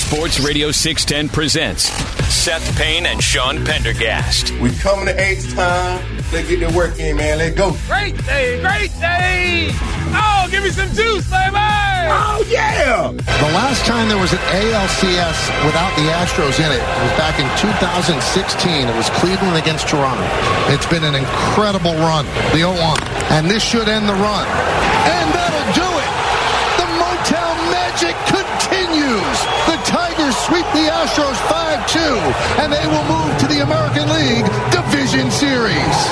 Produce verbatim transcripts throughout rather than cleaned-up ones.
Sports Radio six ten presents Seth Payne and Sean Pendergast. We coming to H time. Let's get the work in, man. Let's go. Great day, great day. Oh, give me some juice, baby. Oh, yeah. The last time there was an A L C S without the Astros in it, it was back in two thousand sixteen. It was Cleveland against Toronto. It's been an incredible run, the oh one. And this should end the run. And that'll do it. The Motown magic continues. The Tigers sweep the Astros five two, and they will move to the American League Division Series.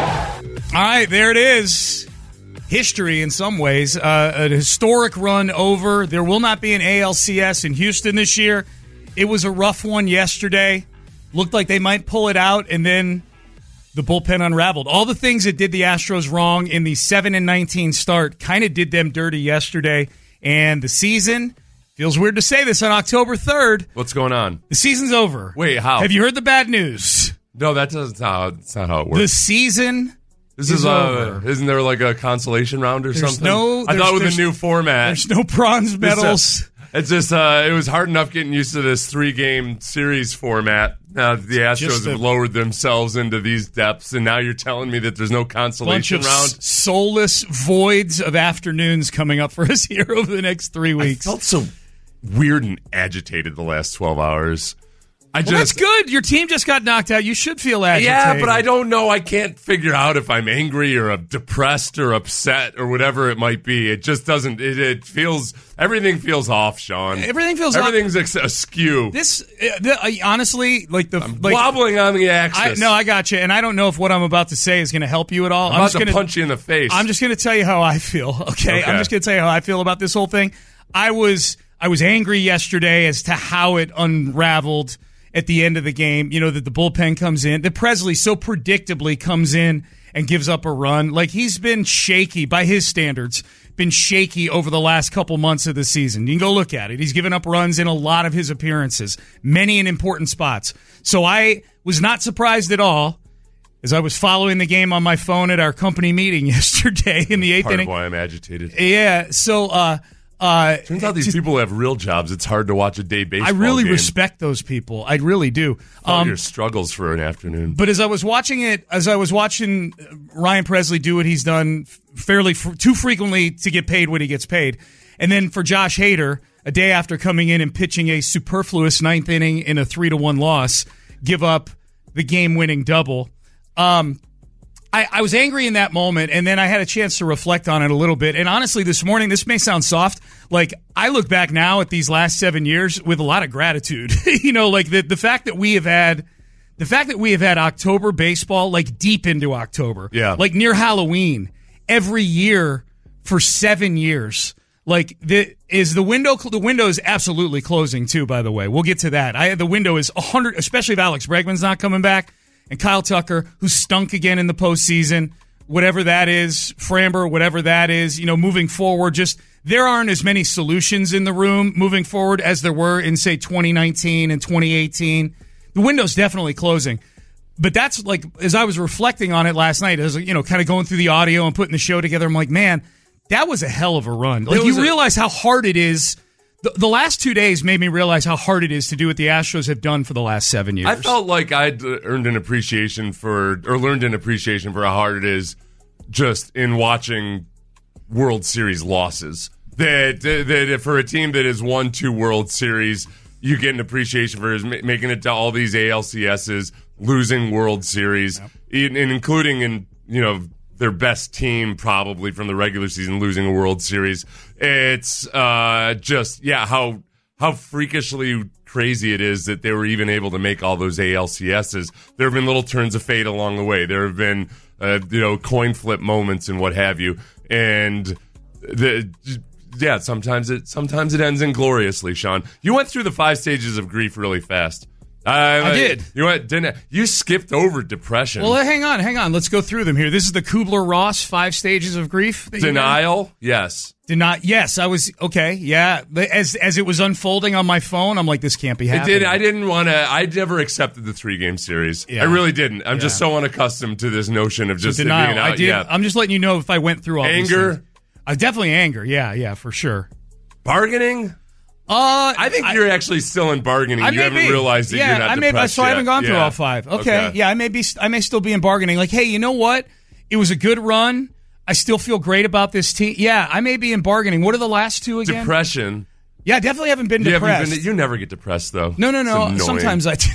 All right, there it is. History in some ways. Uh, a historic run over. There will not be an A L C S in Houston this year. It was a rough one yesterday. Looked like they might pull it out, and then the bullpen unraveled. All the things that did the Astros wrong in the seven and nineteen start kind of did them dirty yesterday. And the season, feels weird to say this on October third. What's going on? The season's over. Wait, how? Have you heard the bad news? No, that doesn't sound, that's not how it works. The season This is is, over. uh, isn't there like a consolation round or There's something? no- I thought with there's- the new format. There's no bronze It's, medals. uh, It's just, uh, it was hard enough getting used to this three-game series format. Now the Astros Just a- have lowered themselves into these depths, and now you're telling me that there's no Bunch consolation of round? s- soulless voids of afternoons coming up for us here over the next three I weeks. felt so weird and agitated the last twelve hours. I Well, that's just, good. Your team just got knocked out. You should feel agitated. yeah, but I don't know. I can't figure out if I'm angry or uh, depressed or upset or whatever it might be. It just doesn't. It, it feels everything feels off, Sean. Everything feels off. everything's ex- askew. This, uh, the, uh, honestly, like the I'm like, wobbling on the I, axis. no, I got you, and I don't know if what I'm about to say is going to help you at all. I'm about just to gonna, punch you in the face. I'm just going to tell you how I feel. Okay, Okay. I'm just going to tell you how I feel about this whole thing. I was I was angry yesterday as to how it unraveled at the end of the game. You know, that the bullpen comes in, that Presley so predictably comes in and gives up a run. Like, he's been shaky by his standards, been shaky over the last couple months of the season. You can go look at it. He's given up runs in a lot of his appearances, many in important spots. So I was not surprised at all as I was following the game on my phone at our company meeting yesterday in the eighth Part inning. of why I'm agitated. Yeah, so uh, uh, Turns out these just- people have real jobs. It's hard to watch a day baseball I really game. respect those people. I really do. All Um, your struggles for an afternoon. But as I was watching it, as I was watching Ryan Presley do what he's done fairly f- too frequently to get paid what he gets paid, and then for Josh Hader, a day after coming in and pitching a superfluous ninth inning in a three to one loss, give up the game-winning double. Um, I, I was angry in that moment, and then I had a chance to reflect on it a little bit. And honestly, this morning, this may sound soft. Like, I look back now at these last seven years with a lot of gratitude. you know, like the the fact that we have had. The fact that we have had October baseball, like deep into October, Yeah. like near Halloween, every year for seven years, like the is the window. The window is absolutely closing too. By the way, we'll get to that. I the window is a hundred, especially if Alex Bregman's not coming back, and Kyle Tucker, who stunk again in the postseason, whatever that is, Framber, whatever that is. You know, moving forward, just there aren't as many solutions in the room moving forward as there were in say twenty nineteen and twenty eighteen. The window's definitely closing. But that's like, as I was reflecting on it last night, as you know, kind of going through the audio and putting the show together, I'm like, man, that was a hell of a run. Like, you a- realize how hard it is. The, the last two days made me realize how hard it is to do what the Astros have done for the last seven years. I felt like I'd uh, earned an appreciation for, or learned an appreciation for how hard it is just in watching World Series losses. That, that for a team that has won two World Series, you get an appreciation for is ma- making it to all these A L C S's, losing World Series, and, and including in, you know, their best team probably from the regular season losing a World Series. It's uh, just, yeah, how how freakishly crazy it is that they were even able to make all those A L C S's. There have been little turns of fate along the way. There have been, uh, you know, coin flip moments and what have you. And the yeah, sometimes it sometimes it ends ingloriously, Sean. You went through the five stages of grief really fast. I, I did. You went, didn't you? Skipped over depression. Well, hang on, hang on. Let's go through them here. This is the Kubler-Ross five stages of grief. that you Denial, yes. Did not. Yes, I was okay. Yeah, as as it was unfolding on my phone, I'm like, this can't be I happening. did. I didn't want to. I never accepted the three game series. Yeah. I really didn't. I'm just Yeah. so unaccustomed to this notion of just it Denial. being out. I did. Yeah. I'm just letting you know if I went through all these Anger? things. Uh, definitely anger. Yeah, yeah, for sure. Bargaining. Uh, I think you're actually still in bargaining. I you may haven't be. realized that yeah, you're not I may, depressed so yet. I haven't gone through yeah. all five. Okay. okay. Yeah, I may be. I may still be in bargaining. Like, hey, you know what? It was a good run. I still feel great about this team. Yeah, I may be in bargaining. What are the last two again? Depression. Yeah, I definitely haven't been You, depressed. haven't been, you never get depressed, though. no, no, It's no. annoying. Sometimes I do.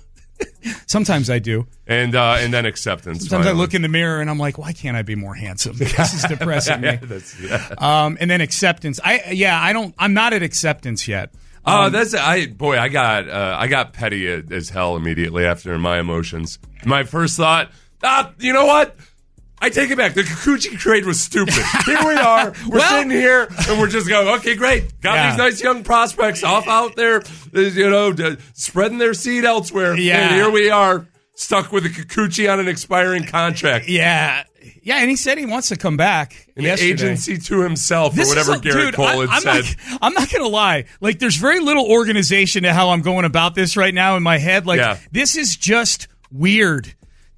Sometimes I do. And uh, and then acceptance. Sometimes finally. I look in the mirror and I'm like, why can't I be more handsome? This is depressing me. yeah, that's, yeah. Um, and then acceptance. I yeah, I don't. I'm not at acceptance yet. Oh, Um, that's I boy. I got uh, I got petty as hell immediately after my emotions. My first thought, ah, you know what? I take it back. The Kikuchi trade was stupid. Here we are. We're Well- sitting here, and we're just going, okay, great. Got Yeah. these nice young prospects off out there, uh, you know, d- spreading their seed elsewhere. Yeah. And here we are, stuck with a Kikuchi on an expiring contract. Yeah, yeah, and he said he wants to come back. An yesterday. agency to himself, This or whatever is a- Garrett dude, Cole I, had I'm said. Not, I'm not going to lie. Like, there's very little organization to how I'm going about this right now in my head. Like, Yeah. this is just weird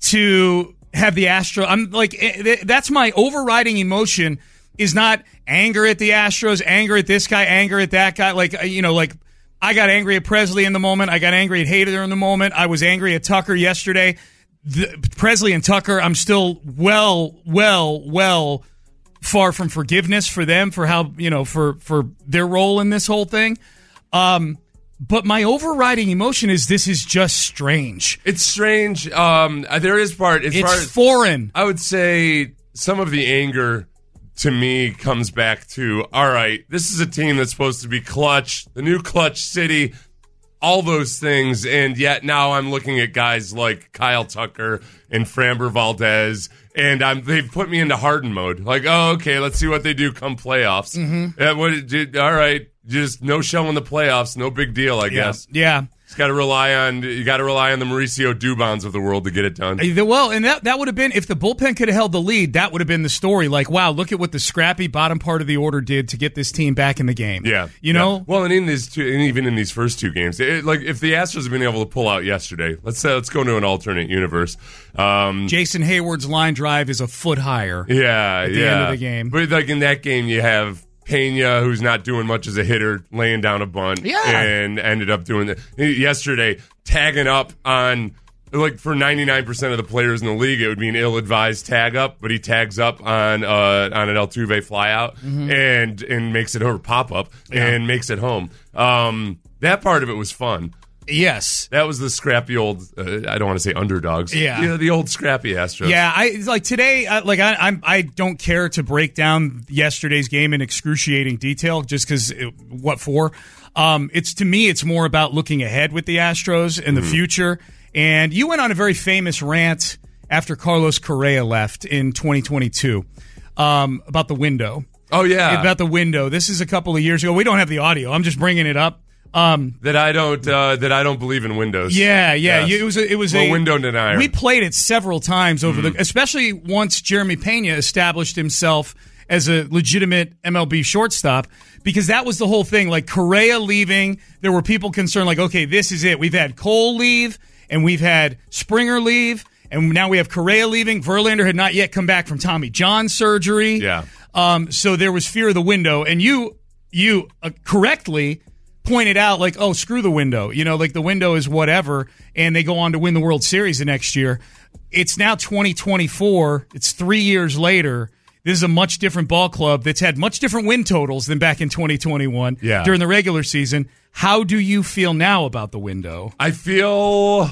to have the Astros. I'm like, eh, that's my overriding emotion is not anger at the Astros, anger at this guy, anger at that guy. Like, you know, like I got angry at Presley in the moment. I got angry at Hader in the moment. I was angry at Tucker yesterday. The, Presley and Tucker, I'm still well, well, well far from forgiveness for them for how, you know, for, for their role in this whole thing. Um, but my overriding emotion is this is just strange. It's strange. Um, there is part. As It's far as, foreign. I would say some of the anger to me comes back to, all right, this is a team that's supposed to be clutch, the new clutch city, all those things, and yet now I'm looking at guys like Kyle Tucker and Framber Valdez, and I'm they've put me into Harden mode. Like, oh, okay, let's see what they do come playoffs. Mm-hmm. Yeah, what, did, all right, just no show in the playoffs, no big deal, I guess. Yeah. Just got to rely on you got to rely on the Mauricio Dubons of the world to get it done. Uh, Well, and that that would have been if the bullpen could have held the lead. That would have been the story. Like, wow, look at what the scrappy bottom part of the order did to get this team back in the game. Yeah, you yeah. know. Well, and in these two, and even in these first two games, it, like if the Astros have been able to pull out yesterday, let's say let's go to an alternate universe. Um, Jason Hayward's line drive is a foot higher. yeah, at the yeah. end of the game. But like in that game, you have Pena, who's not doing much as a hitter, laying down a bunt, Yeah. and ended up doing that yesterday, tagging up on. Like for ninety-nine percent of the players in the league, it would be an ill-advised tag up, but he tags up on uh, on an Altuve flyout Mm-hmm. and and makes it over pop up and makes it home. Um, that part of it was fun. Yes. That was the scrappy old. Uh, I don't want to say underdogs. Yeah. you know, the old scrappy Astros. Yeah, I like today. I, like I, I'm, I don't care to break down yesterday's game in excruciating detail, just because what for? Um, it's to me, it's more about looking ahead with the Astros and the Mm-hmm. future. And you went on a very famous rant after Carlos Correa left in twenty twenty-two um, about the window. Oh yeah. About the window. This is a couple of years ago. We don't have the audio. I'm just bringing it up. Um, that I don't. Uh, that I don't believe in windows. Yeah, yeah. Yes. You- It was a, it was Well, a window denier. We played it several times over Mm-hmm. the, especially once Jeremy Pena established himself as a legitimate M L B shortstop, because that was the whole thing. Like Correa leaving, there were people concerned. Like, okay, this is it. We've had Cole leave, and we've had Springer leave, and now we have Correa leaving. Verlander had not yet come back from Tommy John surgery. Yeah. Um. So there was fear of the window, and you you uh, correctly pointed out, like, oh, screw the window. You know, like the window is whatever, and they go on to win the World Series the next year. It's now twenty twenty-four. It's three years later. This is a much different ball club that's had much different win totals than back in twenty twenty-one Yeah. during the regular season. How do you feel now about the window? I feel.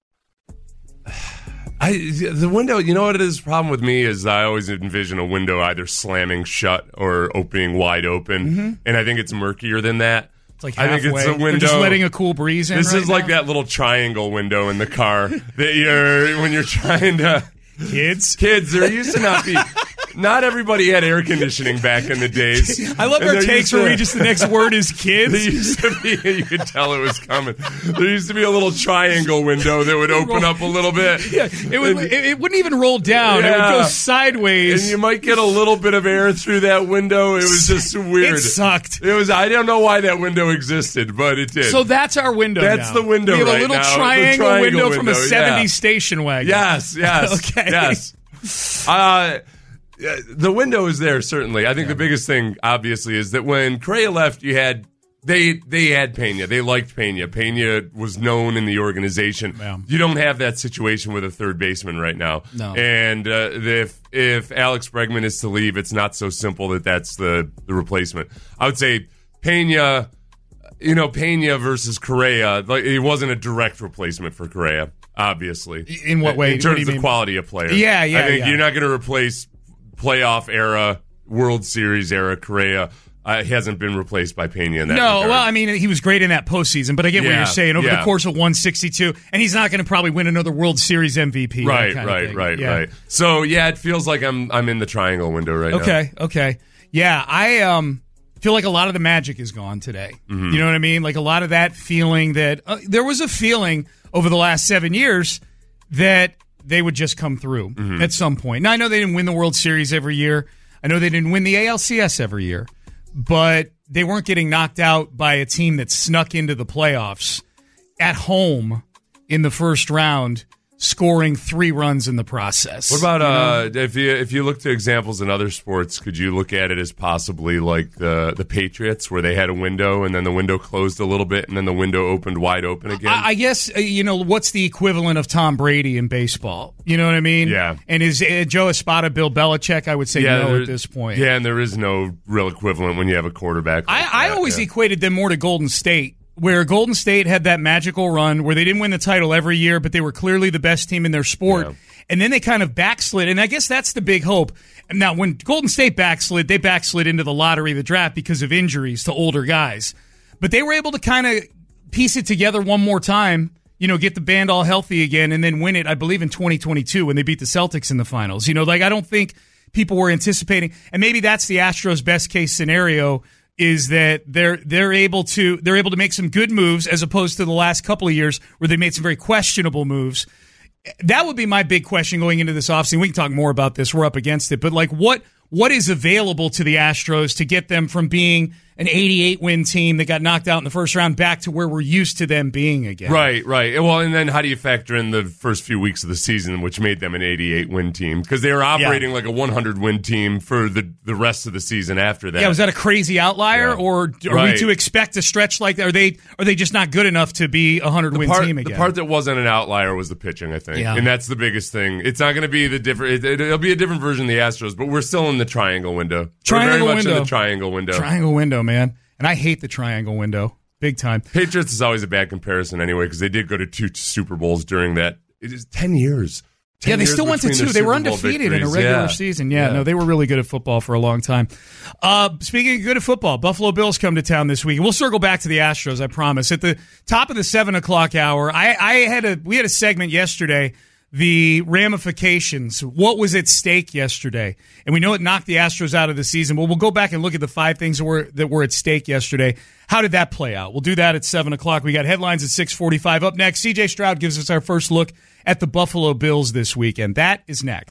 I the window. You know what it is? The problem with me is I always envision a window either slamming shut or opening wide open, and I think it's murkier than that. It's like I halfway. think it's a window. They're just letting a cool breeze in. This right is like now? that little triangle window in the car that you're when you're trying to. Kids. Kids, there used to not be. Not everybody had air conditioning back in the days. I love And our there takes used to- where we just the next word is There kids. used to be, you could tell it was coming. There used to be a little triangle window that would open up a little bit. Yeah, it, would, it, it wouldn't even roll down. It would Yeah. go sideways. And you might get a little bit of air through that window. It was just weird. It sucked. It was. I don't know why that window existed, but it did. So that's our window. That's now. the window We have right a little now, the triangle, triangle window from a window, yeah. seventies station wagon. yes, yes, Okay. yes. Uh, the window is there, certainly. I think the biggest thing, obviously, is that when Correa left, you had They they had Pena. They liked Pena. Pena was known in the organization. Yeah. You don't have that situation with a third baseman right now. No. And uh, if if Alex Bregman is to leave, it's not so simple that that's the, the replacement. I would say Pena, you know, Pena versus Correa, like, it wasn't a direct replacement for Correa, obviously. In what way? In terms what of the mean? quality of player. Yeah, yeah, I think yeah. you're not going to replace playoff era, World Series era Correa. Uh, he hasn't been replaced by Pena in that No, regard. well, I mean, he was great in that postseason, but I get what Yeah, you're saying. Over yeah. the course of one sixty-two, and he's not going to probably win another World Series M V P. that Right, kind of right, thing. right, Yeah. right. So, yeah, it feels like I'm I'm in the triangle window right now. Okay, okay. Yeah, I um feel like a lot of the magic is gone today. Mm-hmm. You know what I mean? Like a lot of that feeling that uh, there was a feeling over the last seven years that they would just come through Mm-hmm. at some point. Now, I know they didn't win the World Series every year. I know they didn't win the A L C S every year, but they weren't getting knocked out by a team that snuck into the playoffs at home in the first round, scoring three runs in the process. What about You know? uh, if you if you look to examples in other sports, could you look at it as possibly like the the Patriots, where they had a window and then the window closed a little bit and then the window opened wide open again? I, I guess, uh, you know, what's the equivalent of Tom Brady in baseball? You know what I mean? Yeah. And is uh, Joe Espada Bill Belichick? I would say no there- at this point. Yeah, and there is no real equivalent when you have a quarterback. like I, I that, always yeah. equated them more to Golden State, where Golden State had that magical run where they didn't win the title every year, but they were clearly the best team in their sport. Yeah. And then they kind of backslid. And I guess that's the big hope. Now, when Golden State backslid, they backslid into the lottery of the draft because of injuries to older guys. But they were able to kind of piece it together one more time, you know, get the band all healthy again, and then win it, I believe, in twenty twenty-two when they beat the Celtics in the finals. You know, like I don't think people were anticipating, and maybe that's the Astros' best case scenario, is that they're they're able to they're able to make some good moves as opposed to the last couple of years where they made some very questionable moves. That would be my big question going into this offseason. We can talk more about this. We're up against it. But like what what is available to the Astros to get them from being an eighty-eight win team that got knocked out in the first round back to where we're used to them being again? Right, right. Well, and then how do you factor in the first few weeks of the season, which made them an eighty-eight win team? Because they were operating Yeah. like a one hundred win team for the, the rest of the season after that. Yeah, was that a crazy outlier, Yeah. or are Right. we to expect a stretch like that? Are they are they just not good enough to be a hundred win part, team again? The part that wasn't an outlier was the pitching, I think. Yeah. And that's the biggest thing. It's not going to be the different. It, it'll be a different version of the Astros, but we're still in the triangle window. Triangle we're very much window. in the triangle window. Triangle window, man. And I hate the triangle window big time. Patriots is always a bad comparison anyway because they did go to two Super Bowls during that. It is ten years. ten Yeah, they years still went to between two. their They were Super Bowl undefeated in a victories. regular Yeah. season. Yeah, Yeah. no, they were really good at football for a long time. Uh, speaking of good at football, Buffalo Bills come to town this week. We'll circle back to the Astros, I promise. At the top of the seven o'clock hour, I, I had a we had a segment yesterday. The ramifications, what was at stake yesterday, and we know it knocked the Astros out of the season. But we'll go back and look at the five things that were that were at stake yesterday. How did that play out? We'll do that at seven o'clock. We got headlines at six forty-five. Up next, C J Stroud gives us our first look at the Buffalo Bills this weekend. That is next.